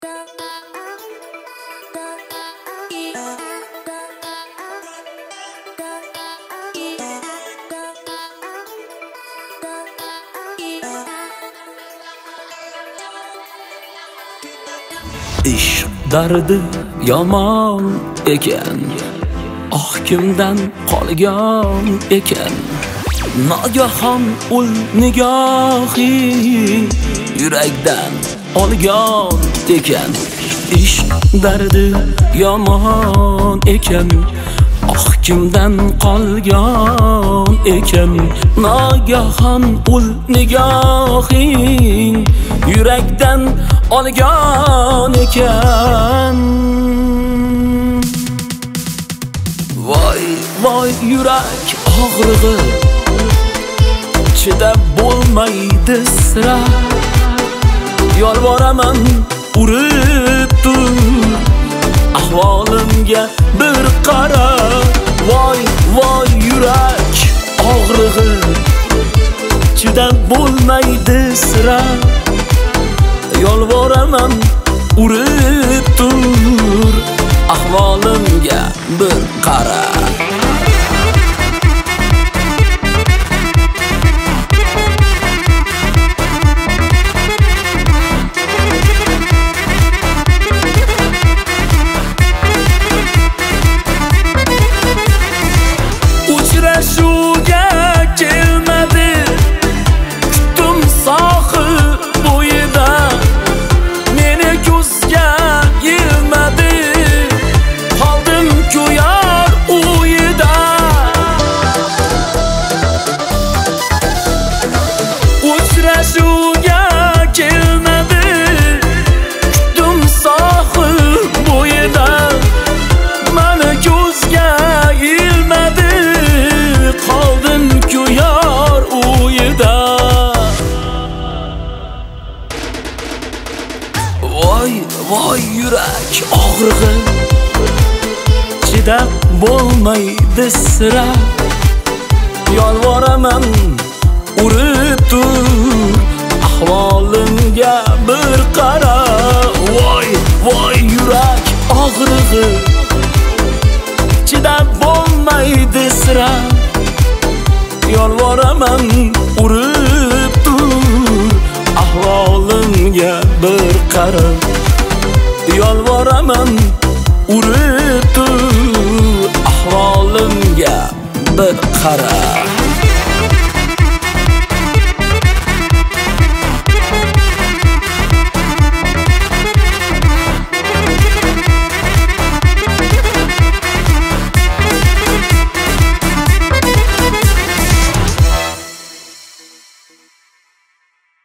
İş dardi yomon ekan, kimdan qolgan ekan. Nagahon ul nigohi yurakdan olgan ekan. Ish dardi yomon ekan, kimdan qolgan ekan. Nagahon ul nigohi yurakdan olgan ekan. Voy voy yurak og'rig'i chidab bo'lmaydi sira. Yolvoraman urib tur, ahvolimga bir qara. Voy voy yurak og'rig'i chidab bo'lmaydi sira. Yolvoraman urib tur, ahvolimga bir qara. Uchrashuvga kelmadi, kutdim sohi bo'yida. Meni ko'zga ilmadi, qoldim kuyar uyida. Uchrashuvga kelmadi, kutdim sohi bo'yida. Meni ko'zga ilmadi, qoldim kuyar uyida. Voy voy yurak og'rig'i chidab bo'lmaydi sira. Yolvoraman urib tur, ahvolimga bir qara. Voy voy yurak og'rig'i chidab bo'lmaydi sira. Yolvoraman urib tur, ahvolimga bir qara. Yolvoraman urib tur, ahvolimga bir qara.